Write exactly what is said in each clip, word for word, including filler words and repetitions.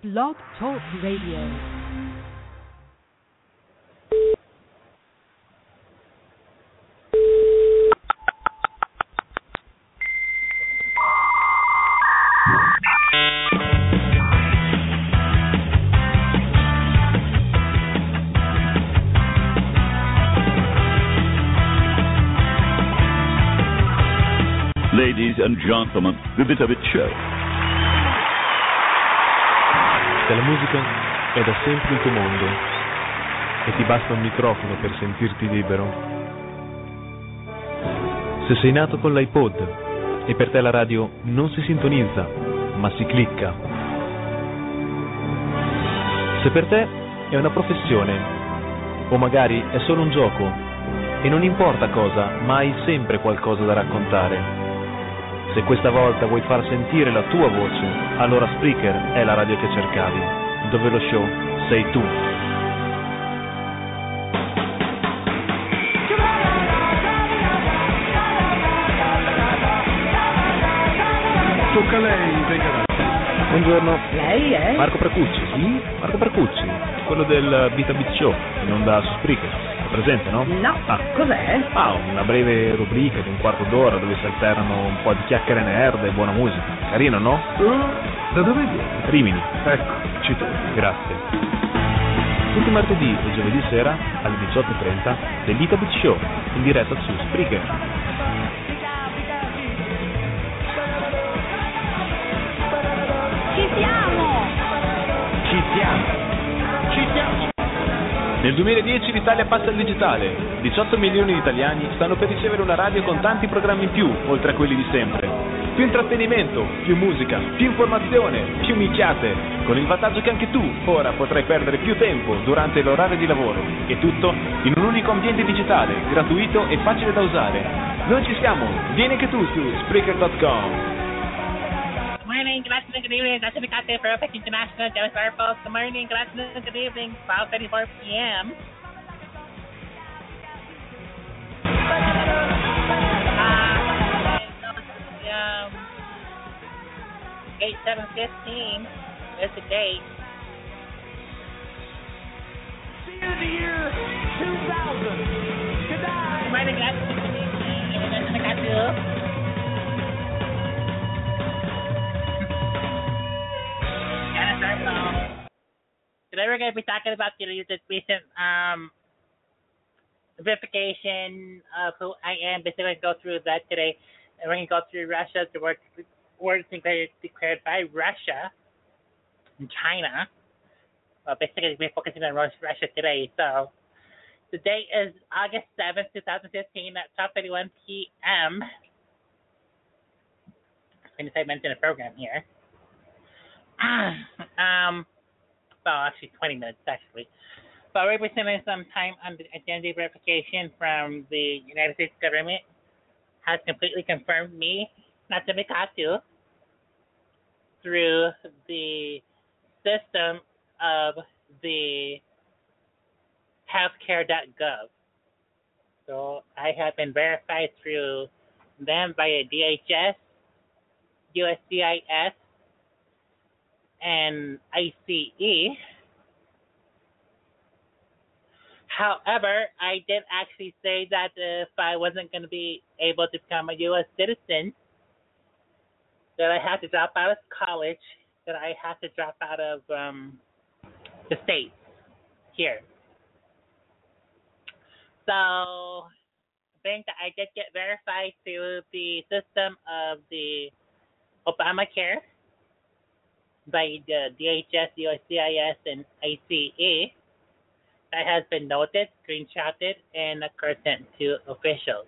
Blog Talk Radio. Ladies and gentlemen, the Vitabit Show. Se la musica è da sempre il tuo mondo e ti basta un microfono per sentirti libero, se sei nato con l'iPod e per te la radio non si sintonizza ma si clicca, se per te è una professione o magari è solo un gioco e non importa cosa, ma hai sempre qualcosa da raccontare, se questa volta vuoi far sentire la tua voce, allora Spreaker è la radio che cercavi, dove lo show sei tu. Tocca a lei, venga. Buongiorno. Lei è? Marco Precucci. Sì? Marco Precucci, quello del Vita Beat Show, in onda su Spreaker. Presente, no? No, ah. Cos'è? Ah, una breve rubrica di un quarto d'ora dove si alternano un po' di chiacchiere nerd e buona musica. Carino, no? Uh, da dove vieni? Rimini. Ecco, ci torno. Grazie. Tutti i martedì e giovedì sera alle diciotto e trenta del Vita Beat Show, in diretta su Spreaker. Ci siamo! Ci siamo! Ci siamo! Nel duemiladieci l'Italia passa al digitale. diciotto milioni di italiani stanno per ricevere una radio con tanti programmi in più, oltre a quelli di sempre. Più intrattenimento, più musica, più informazione, più minchiate, con il vantaggio che anche tu ora potrai perdere più tempo durante l'orario di lavoro. E tutto in un unico ambiente digitale, gratuito e facile da usare. Noi ci siamo, vieni anche tu su Spreaker punto com. Good morning, good afternoon, good evening. That's Mikate for OPEC International, Joe Sparkles. Good morning, good afternoon, good evening. twelve thirty-four p.m. Uh, um, eight seven fifteen is the date. Good morning, good afternoon, good evening. That's Mikate. Today we're going to be talking about the recent um, verification of who I am. Basically, we're going to go through that today. And we're going to go through Russia, the words, words declared, declared by Russia and China. Well, basically, we're focusing on Russia today. So, the date is August seventh, twenty fifteen at twelve thirty-one p.m. I'm going to say mention the program here. um... Well, actually, twenty minutes, actually. But we're spending some time on the identity verification from the United States government. Has completely confirmed me, not to Mikatu, through the system of the healthcare dot gov. So I have been verified through them via D H S, U S C I S, and I C E. However, I did actually say that if I wasn't going to be able to become a U S citizen, that I had to drop out of college, that I had to drop out of um, the States here. So, being that I did get verified through the system of the Obamacare, by the D H S, U S C I S, and I C E, that has been noted, screenshotted, and of course sent to officials.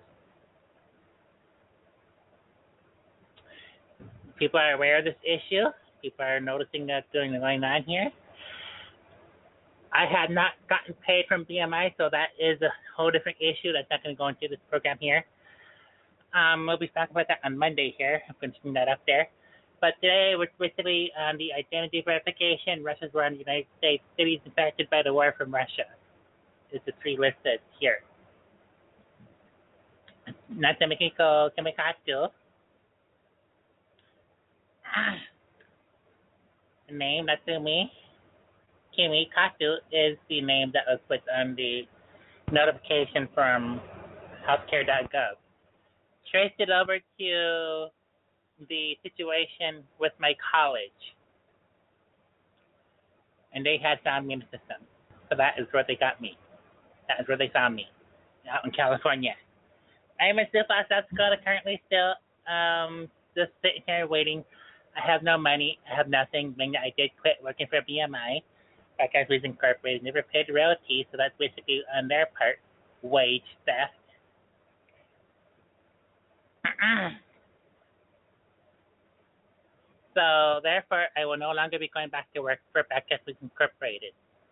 People are aware of this issue. People are noticing that going on here. I have not gotten paid from B M I, so that is a whole different issue. That's not going to go into this program here. Um, we'll be talking about that on Monday here. I'm going to bring that up there. But today we're basically on the identity verification. Russia's war on the United States. Cities impacted by the war from Russia. It's the three listed here. Nasa Mexico, Kamikatsu. name, Natsumi Kimikatsu, is the name that was put on the notification from healthcare dot gov. Traced it over to the situation with my college, and they had found me in the system. So that is where they got me. That is where they found me, out in California. I am in Sioux Falls, South Dakota, currently still um, just sitting here waiting. I have no money. I have nothing. Meaning I did quit working for B M I. Broadcast News Incorporated. Never paid royalties, so that's basically on their part wage theft. So therefore, I will no longer be going back to work for Broadcast News Incorporated.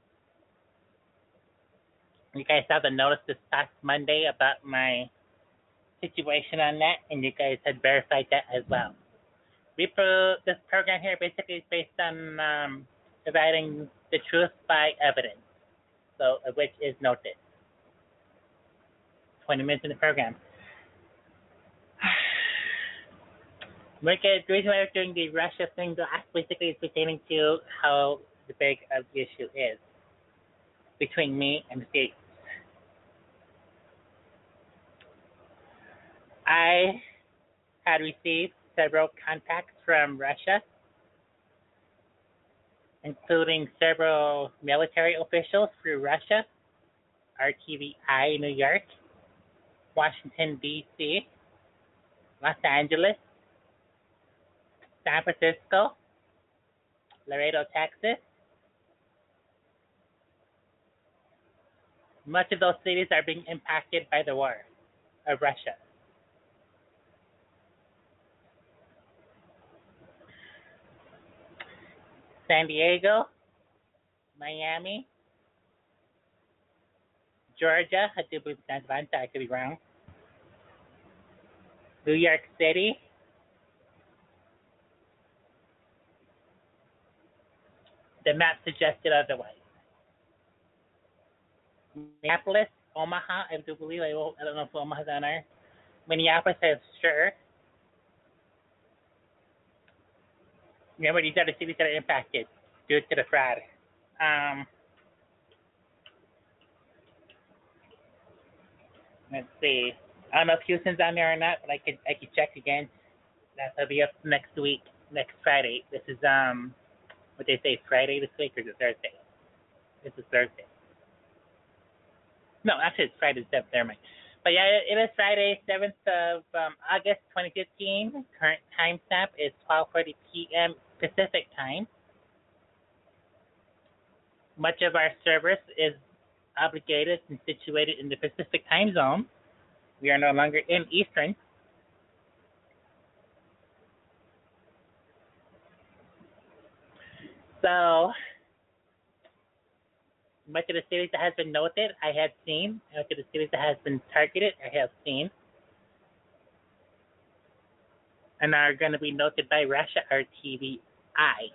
You guys have the notice this past Monday about my situation on that, and you guys had verified that as well. We pro- this program here basically is based on um, providing the truth by evidence, so uh, which is noted. twenty minutes in the program. We're gonna, the reason why we're doing the Russia thing, though, basically is pertaining to how the big of the issue is between me and the States. I had received several contacts from Russia, including several military officials through Russia, R T V I New York, Washington, D C, Los Angeles, San Francisco, Laredo, Texas. Much of those cities are being impacted by the war of Russia. San Diego, Miami, Georgia, I do believe it's Atlanta, I could be wrong. New York City, the map suggested otherwise. Minneapolis, Omaha, I do believe, I don't know if Omaha's on there. Minneapolis, I'm sure. Remember, these are the cities that are impacted due to the fraud. Um, let's see. I don't know if Houston's on there or not, but I could I could check again. That'll be up next week, next Friday. This is um, what they say, Friday this week, or is it Thursday? This is Thursday. No, actually it's Friday the seventh. Never mind. But yeah, it is Friday, seventh of um, August, twenty fifteen. Current time stamp is twelve forty p.m. Pacific time. Much of our service is obligated and situated in the Pacific time zone. We are no longer in Eastern. So, much of the cities that has been noted, I have seen. Much of the cities that has been targeted, I have seen. And are going to be noted by Russia R T V I.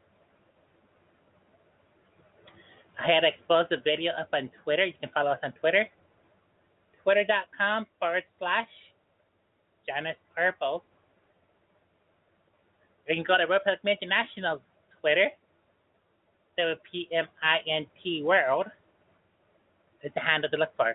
I had exposed the video up on Twitter. You can follow us on Twitter. Twitter.com forward slash Janice Purple. You can go to Republic International's Twitter. W P M I N T World is the handle to look for.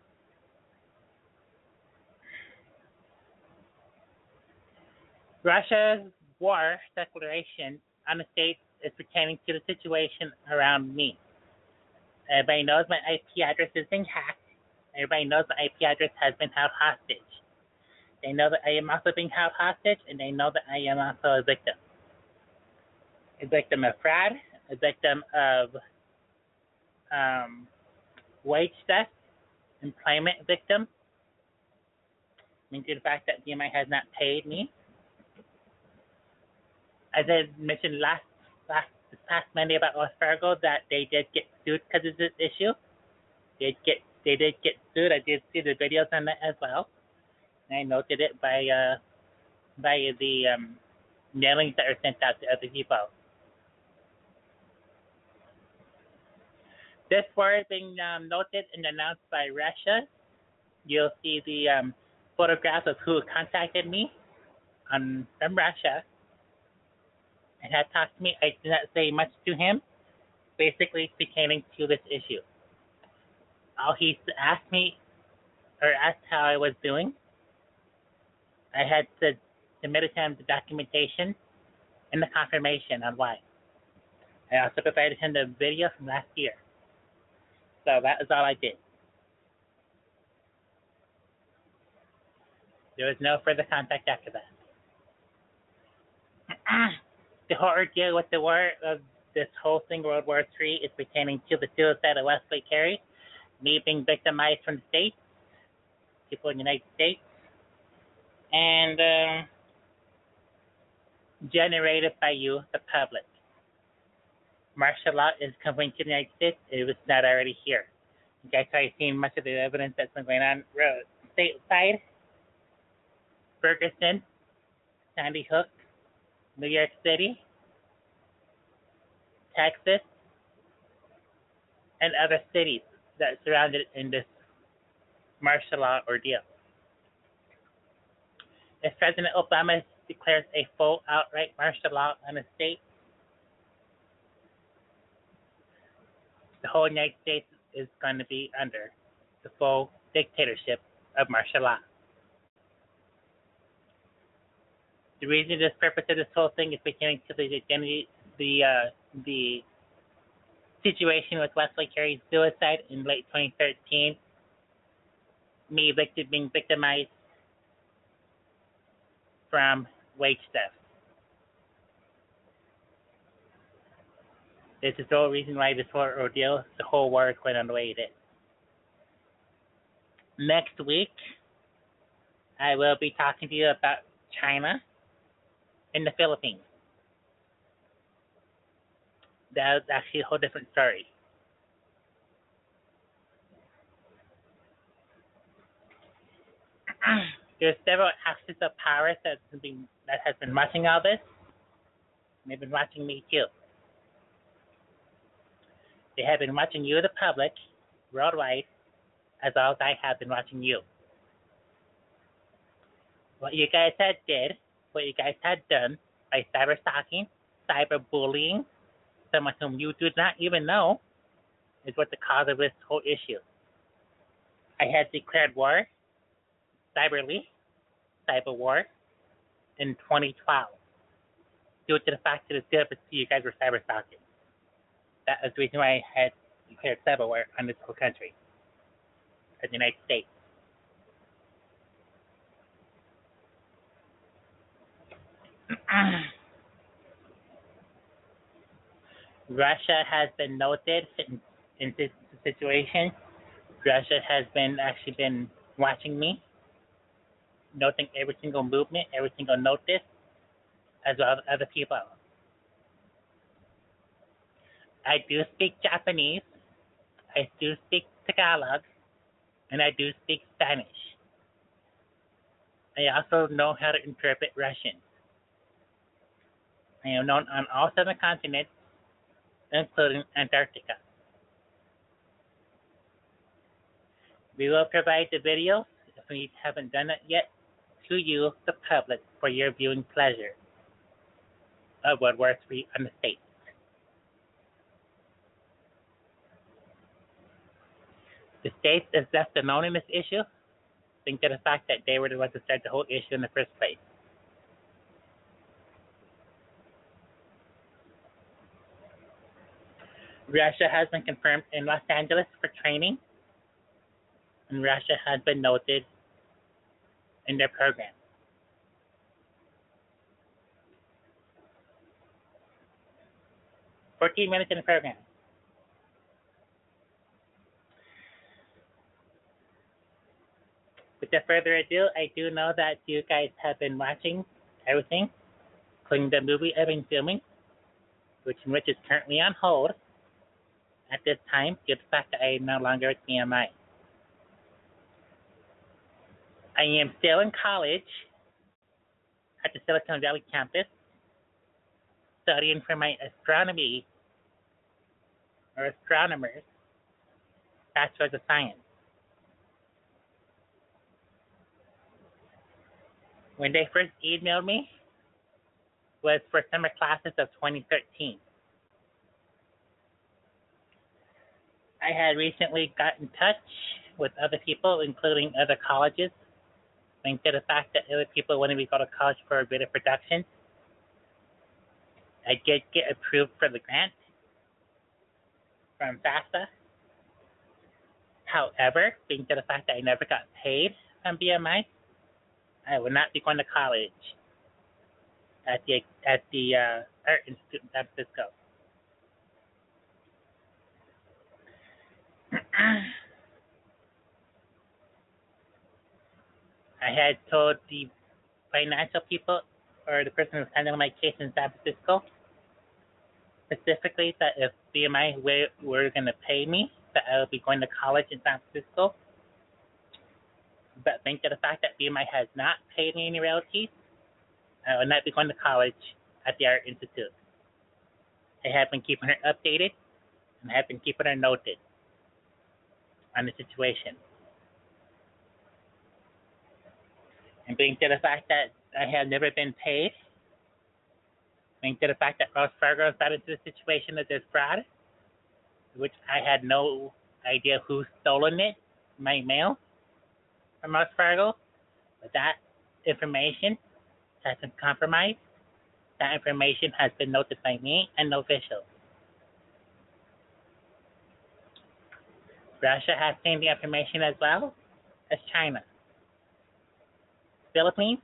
Russia's war declaration on the states is pertaining to the situation around me. Everybody knows my I P address is being hacked. Everybody knows my I P address has been held hostage. They know that I am also being held hostage, and they know that I am also a victim. A victim of fraud, a victim of um, wage theft, employment victim. I mean, due to the fact that B M I has not paid me. As I mentioned last, last this past Monday about Wells Fargo, that they did get sued because of this issue. They did get they did get sued. I did see the videos on that as well. And I noted it by uh, by the um, mailings that are sent out to other people. This war is being um, noted and announced by Russia. You'll see the um, photographs of who contacted me on, from Russia. and had talked to me. I did not say much to him, basically pertaining to this issue. All he asked me, or asked how I was doing. I had to submit to him the documentation and the confirmation on why. I also provided him the video from last year. So that is all I did. There was no further contact after that. The whole ordeal with the war of this whole thing, World War Three, is pertaining to the suicide of Wesley Carey, me being victimized from the States, people in the United States, and um, generated by you, the public. Martial law is coming to the United States. It was not already here. You guys probably seen much of the evidence that's been going on stateside. Ferguson, Sandy Hook, New York City, Texas, and other cities that surrounded in this martial law ordeal. If President Obama declares a full outright martial law on the state, the whole United States is going to be under the full dictatorship of martial law. The reason, this purpose of this whole thing is pertaining to the identity, the uh, the situation with Wesley Carey's suicide in late twenty thirteen. Me victim, being victimized from wage theft. This is the whole reason why this whole ordeal, the whole war is going on the way it is. Next week, I will be talking to you about China and the Philippines. That's actually a whole different story. There's several axes of power that has been, that has been watching all this, and they've been watching me too. They have been watching you, the public, worldwide, as well as I have been watching you. What you guys had did, what you guys had done by cyber stalking, cyber bullying, someone whom you do not even know, is what the cause of this whole issue. I had declared war, cyberly, cyber war, in twenty twelve, due to the fact that it's good to see you guys were cyber stalking. That is the reason why I had declared cyber war on this whole country, as the United States. Russia has been noted in, in this situation. Russia has been actually been watching me, noting every single movement, every single notice, as well as other people. I do speak Japanese, I do speak Tagalog, and I do speak Spanish. I also know how to interpret Russian. I am known on all seven continents, including Antarctica. We will provide the videos, if we haven't done it yet, to you, the public, for your viewing pleasure of World War Three on the States. The States is best known in this issue, think to the fact that they were the ones to start the whole issue in the first place. Russia has been confirmed in Los Angeles for training, and Russia has been noted in their program. fourteen minutes in the program. Without further ado, I do know that you guys have been watching everything, including the movie I've been filming, which in which is currently on hold at this time due to the fact that I am no longer at B M I. I am still in college at the Silicon Valley campus, studying for my astronomy or astronomers Bachelor of Science. When they first emailed me was for summer classes of twenty thirteen. I had recently got in touch with other people, including other colleges, linked to the fact that other people wanted me to go to college for a bit of production. I did get approved for the grant from FAFSA. However, being to the fact that I never got paid from B M I, I will not be going to college at the at the uh, Art Institute in San Francisco. I had told the financial people, or the person who's handling my case in San Francisco, specifically that if B M I were, were going to pay me, that I would be going to college in San Francisco. But thanks to the fact that B M I has not paid me any royalties, I will not be going to college at the Art Institute. I have been keeping her updated, and I have been keeping her noted on the situation. And being to the fact that I have never been paid, being to the fact that Wells Fargo got into the situation of this fraud, which I had no idea who stolen it, my mail from Wells Fargo, but that information has been compromised. That information has been noted by me and no officials. Russia has seen the information as well as China. Philippines,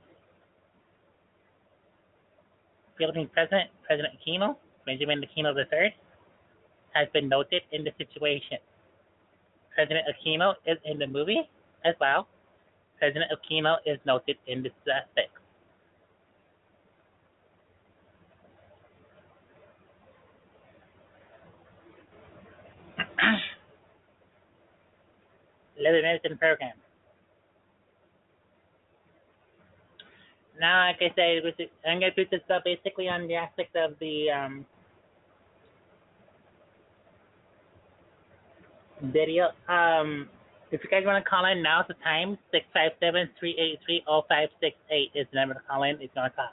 Philippine President, President Aquino, Benjamin Aquino the third, has been noted in the situation. President Aquino is in the movie as well. President Aquino is noted in the suspects. Living Medicine Program. Now, like I said, I'm going to put this up basically on the aspect of the um, video. Um, if you guys want to call in, now's the time. six five seven, three eight three, zero five six eight is the number to call in if you want to talk.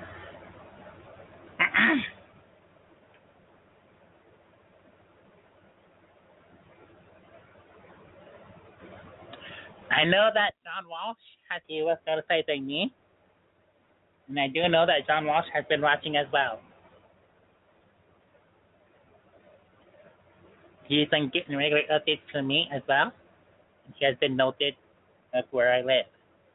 I know that John Walsh has a U S notified by me. And I do know that John Walsh has been watching as well. He's been getting regular updates from me as well. And he has been noted of where I live.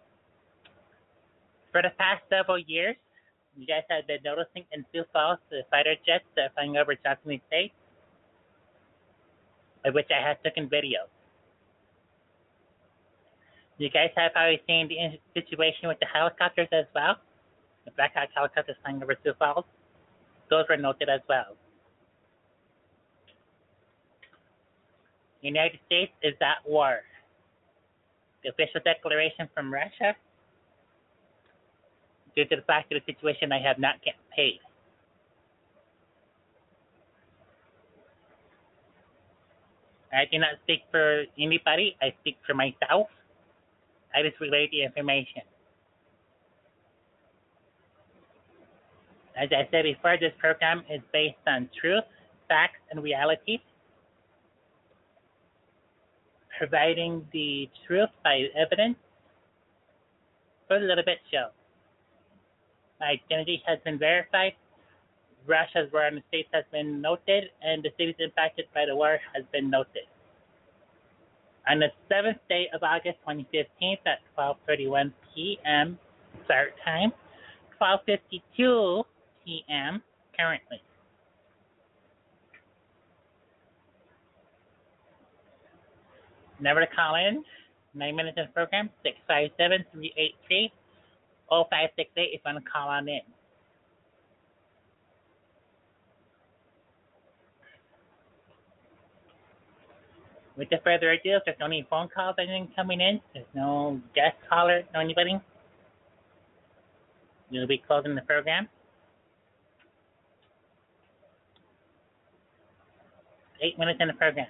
For the past several years, you guys have been noticing in Sioux Falls the fighter jets that are flying over Johnson State, of which I have taken videos. You guys have probably seen the situation with the helicopters as well. The Black Hawk helicopters flying over Sioux Falls. Those were noted as well. The United States is at war. The official declaration from Russia, due to the fact of the situation, I have not get paid. I do not speak for anybody. I speak for myself. I just relay the information. As I said before, this program is based on truth, facts, and reality, providing the truth by evidence for the Little Bit Show. My identity has been verified. Russia's war on the states has been noted, and the cities impacted by the war has been noted. On the seventh day of August twenty fifteen at twelve thirty-one p.m. start time, twelve fifty-two p.m. currently. Number to call in, nine minutes in the program, six five seven, three eight three, zero five six eight if you want to call on in. Without further ado, if there's no any phone calls or anything coming in, there's no guest caller, no anybody, we'll be closing the program. Eight minutes in the program.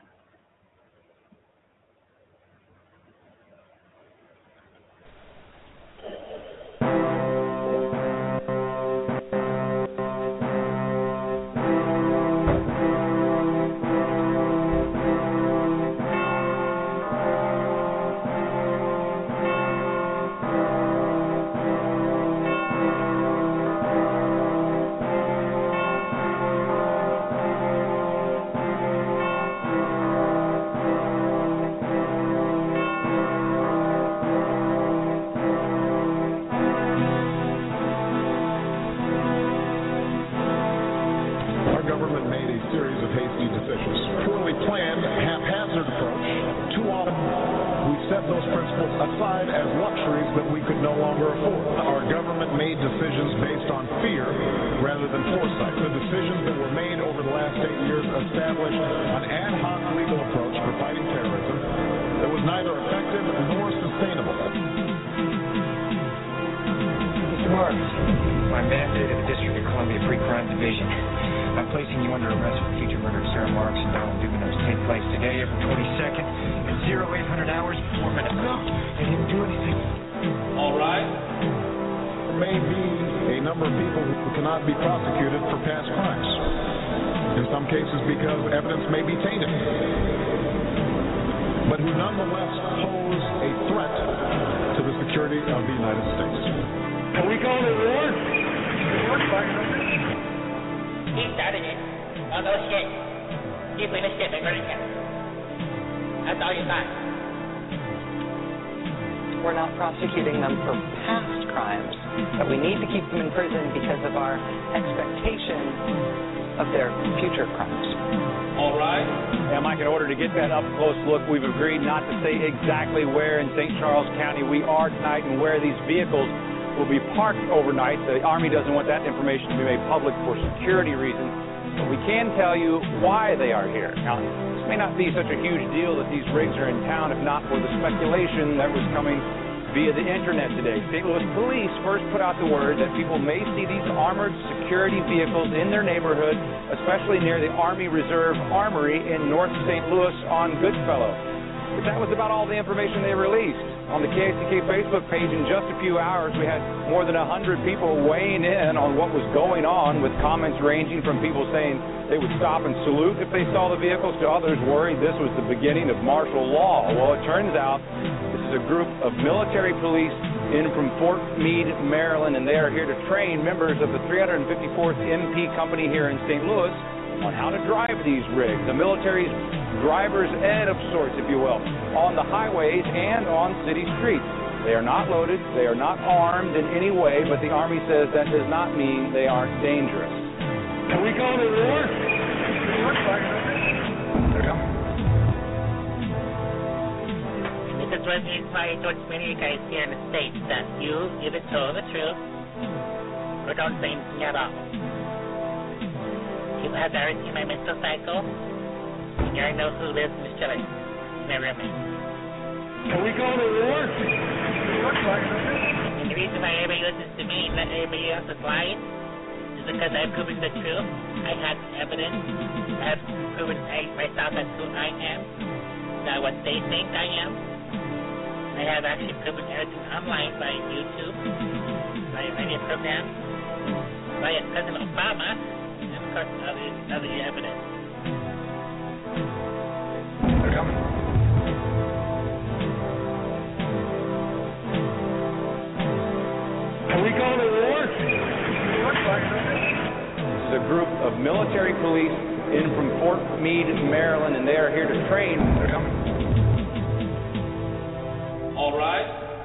government made a series of hasty decisions. Poorly planned, haphazard approach. Too often, we set those principles aside as luxuries that we could no longer afford. Our government made decisions based on fear rather than foresight. The decisions that were made over the last eight years established an ad hoc legal approach for fighting terrorism that was neither effective nor sustainable. Mister Marks, my mandate of the District of Columbia Pre-Crime Division. I'm placing you under arrest for the future murder of Sarah Marks and Donald Dubin to take place today, April twenty-second, at zero eight hundred hours, four minutes. No, they didn't do anything. All right. There may be a number of people who cannot be prosecuted for past crimes. In some cases because evidence may be tainted, but who nonetheless pose a threat to the security of the United States. Can we call it war? He started it. Oh, no shit. He finished it by murdering him. That's all you got. We're not prosecuting them for past crimes, but we need to keep them in prison because of our expectation of their future crimes. All right. Yeah, Mike, in order to get that up-close look, we've agreed not to say exactly where in Saint Charles County we are tonight and where these vehicles will be parked overnight. The Army doesn't want that information to be made public for security reasons, but we can tell you why they are here. Now, this may not be such a huge deal that these rigs are in town if not for the speculation that was coming via the internet today. Saint Louis police first put out the word that people may see these armored security vehicles in their neighborhood, especially near the Army Reserve Armory in North Saint Louis on Goodfellow. But that was about all the information they released. On the K A C K Facebook page in just a few hours, we had more than one hundred people weighing in on what was going on, with comments ranging from people saying they would stop and salute if they saw the vehicles to others worried this was the beginning of martial law. Well, it turns out this is a group of military police in from Fort Meade, Maryland, and they are here to train members of the three hundred fifty-fourth M P Company here in Saint Louis on how to drive these rigs. The military's driver's ed of sorts, if you will, on the highways and on city streets. They are not loaded, they are not armed in any way, but the Army says that does not mean they aren't dangerous. Can we call it war? This is what we try to explain to you guys here in the States, that you either tell the truth or don't say anything at all. People have already seen my mental cycle. You already know who lives in this chilling. Never me. Can we call it war? And the reason why everybody listens to me and not everybody else is lying is because I've proven the truth. I have evidence. I have proven I, myself as who I am, not what they think I am. I have actually proven everything online by YouTube, by radio programs, by President Obama, and of course other, other evidence. They're coming. Can we call it war? This is a group of military police in from Fort Meade, Maryland, and they are here to train. They're coming. All right.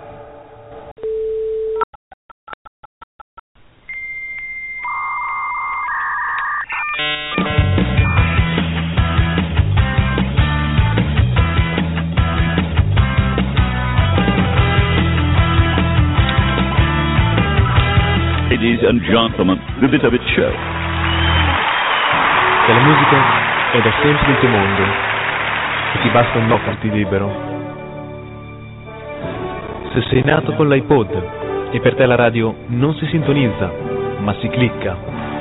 Ladies and gentlemen, the Vitabit Show. Che la musica è da sempre il tuo mondo e ti basta un no farti libero. Se sei nato con l'iPod e per te la radio non si sintonizza, ma si clicca.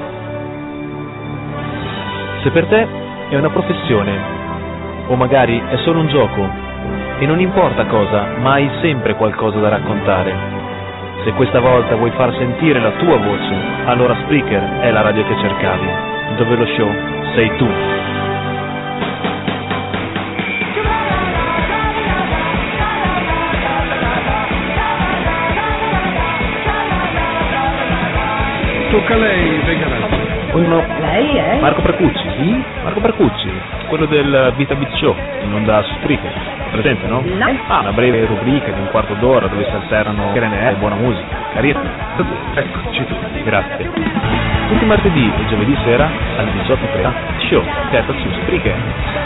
Se per te è una professione, o magari è solo un gioco, e non importa cosa, ma hai sempre qualcosa da raccontare. Se questa volta vuoi far sentire la tua voce, allora Spreaker è la radio che cercavi, dove lo show sei tu. Tocca a lei, venga avanti. Buongiorno. Lei è? Marco Bracucci. Sì? Marco Bracucci, quello del Vitabit Show, in onda su Spreaker. presente, no? No. Ah, una breve rubrica di un quarto d'ora dove si alternano serenità e buona musica. Carino. Eccoci tu. Grazie. Tutti i martedì e giovedì sera alle diciotto e trenta, show, Teta su Spreaker.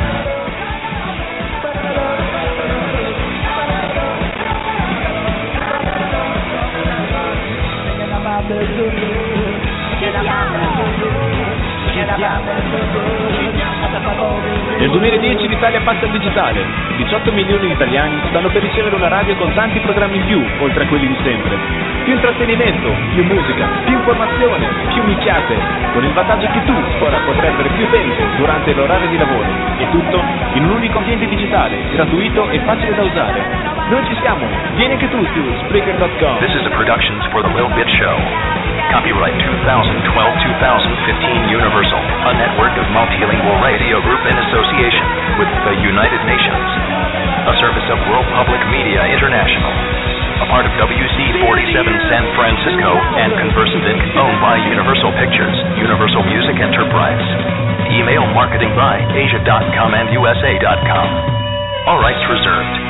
Nel duemiladieci l'Italia passa al digitale. diciotto milioni di italiani stanno per ricevere una radio con tanti programmi in più, oltre a quelli di sempre. Più intrattenimento, più musica, più informazione, più minchiate, con il vantaggio che tu ora potrai avere più tempo durante l'orario di lavoro. E tutto in un unico ambiente digitale, gratuito e facile da usare. Noi ci siamo, vieni anche tu su Spreaker punto com. This is a Productions for the Lil Bit Show. Copyright twenty twelve to twenty fifteen Universal, a network of multilingual radio group in association with the United Nations. A service of World Public Media International. A part of W C forty-seven San Francisco and Conversant Incorporated, owned by Universal Pictures, Universal Music Enterprise. Email marketing by asia dot com and u s a dot com. All rights reserved.